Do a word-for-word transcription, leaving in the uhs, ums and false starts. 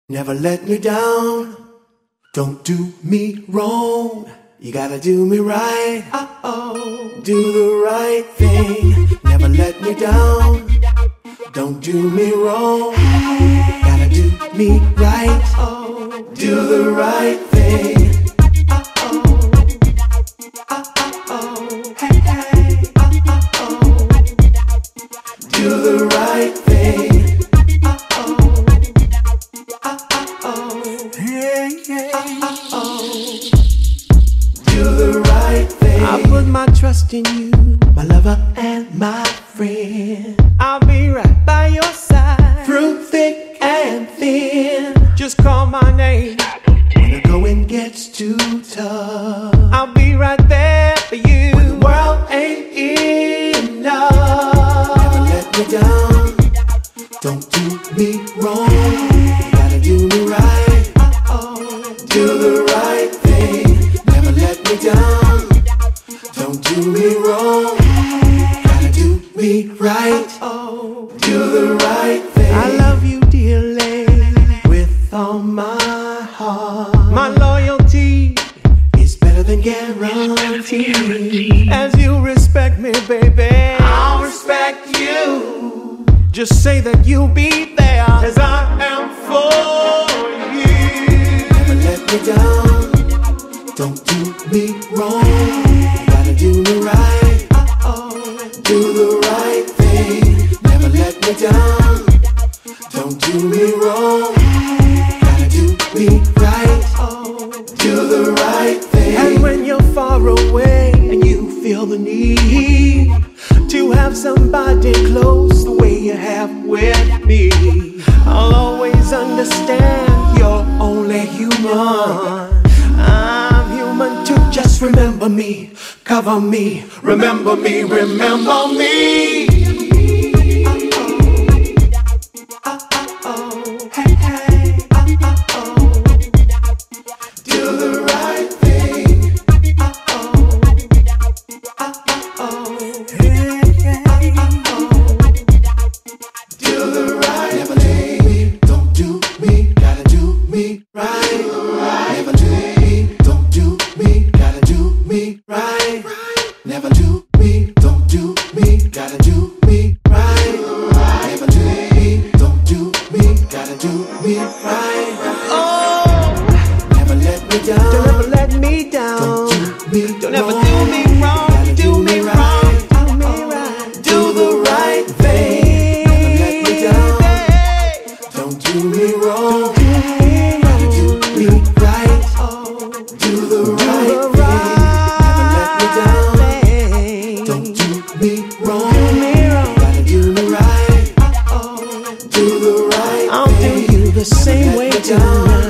Never let me down. Don't do me wrong. You gotta do me right. Uh-oh. Do the right thing. Never let me down. Don't do me wrong. Gotta do me right. Uh-oh. Do the right thing. Uh-oh. Uh-oh. Hey, hey. Uh-oh. Do the right thing. I put my trust in you, my lover and my friend. I'll be right by your side, through thick and thin. Just call my name when the going gets too tough. I'll be right there for you when the world ain't enough. Never let me down. Don't do me wrong. You gotta do me right. Uh-oh. Do the right thing. Never let me down. Don't do me wrong. Gotta do me right. Oh, do the right thing. I love you dearly with all my heart. My loyalty is better than guaranteed. As you respect me, baby, I'll respect you. Just say that you'll be there as I am for you. Never let me down. Don't do me wrong. Do me right, uh-oh. Do the right thing. Never let me down. Don't do me wrong. Gotta do me right, oh. Do the right thing. And when you're far away and you feel the need to have somebody close the way you have with me, I'll always understand you're only human. I'm human too. Just remember me, cover me, remember me, remember me. Uh-oh, uh-oh, hey, hey, uh-oh. Do the right thing. Uh-oh, uh-oh, hey, hey, uh-oh. Do the right Never thing. Me, don't do me, gotta do me right. Never do me, don't do me, gotta do me right. Never do me, don't do me, gotta do me right. Never do me, don't do me, gotta do me right. Oh, never let me down. Don't ever let me down. Don't do me Don't ever do me wrong. Do me right. Do me right. Do the right thing. Never let me down. Don't do me wrong. Gotta do me right. Do the right thing. Never let me down. Don't do me wrong. Gotta do me right. Do the right thing. I'll do you the same way tonight.